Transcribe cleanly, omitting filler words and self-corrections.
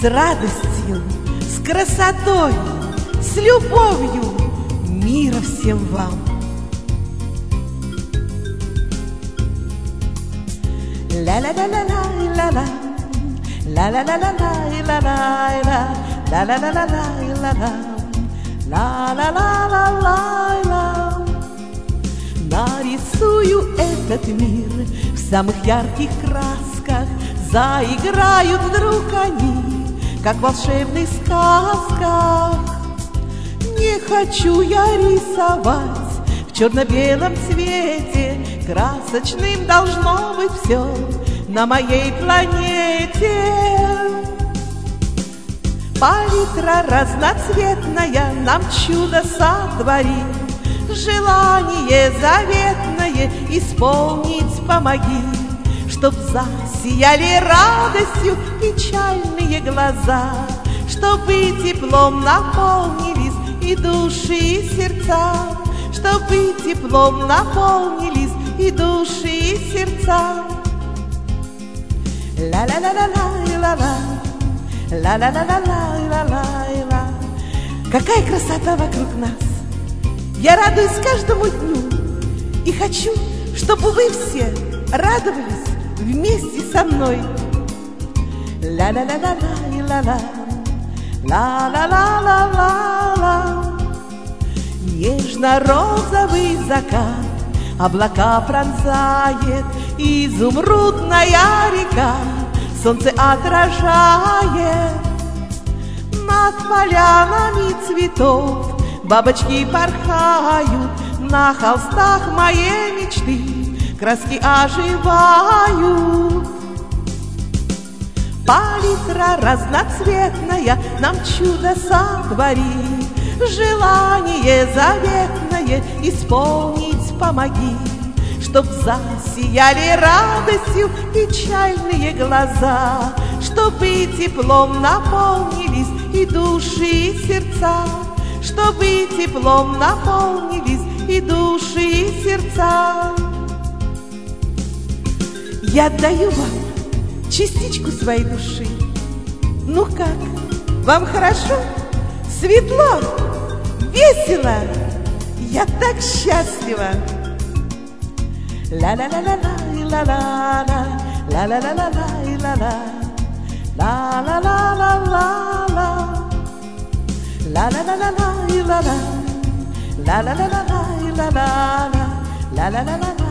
с радостью, с красотой, с любовью. Мира всем вам! Ла-ла-ла-ла-ла-ла-ла, ла-ла-ла-ла-ла-ла-ла-ла, ла-ла-ла-ла-ла-ла-ла, ла-ла-ла-ла-ла-ла. Нарисую этот мир в самых ярких красках, заиграют вдруг они, как в волшебных сказках. Не хочу я рисовать в черно-белом цвете, красочным должно быть все на моей планете. Палитра разноцветная нам чудо сотворит, желание заветное исполнить помоги, чтоб засияли радостью печальные глаза, чтобы теплом наполнились и души, и сердца, чтобы теплом наполнились и души, и сердца. Ла-ла-ла-ла-ла-ла-ла, ла-ла-ла-ла-ла-ла-ла. Какая красота вокруг нас! Я радуюсь каждому дню и хочу, чтобы вы все радовались вместе со мной. Ла-ла-ла-ла-ла-ла-ла, ла-ла-ла-ла-ла-ла. Нежно-розовый закат облака пронзает, изумрудная река солнце отражает. Над полянами цветов бабочки порхают, на холстах моей мечты краски оживают. Палитра разноцветная нам чудо сотворит, желание заветное исполнить помоги, чтоб засияли радостью печальные глаза, чтобы теплом наполнились и души, и сердца, чтобы теплом наполнились и души, и сердца. Я отдаю вам частичку своей души. Ну как, вам хорошо? Светло? Весело? Я так счастлива! Ла-ла-ла-ла-ла-ла-ла, ла-ла-ла-ла-ла-ла-ла, ла-ла-ла-ла-ла-ла, ла-ла-ла-ла-ла-ла, ла-ла-ла-ла-ла-ла-ла, ла-ла-ла-ла-ла.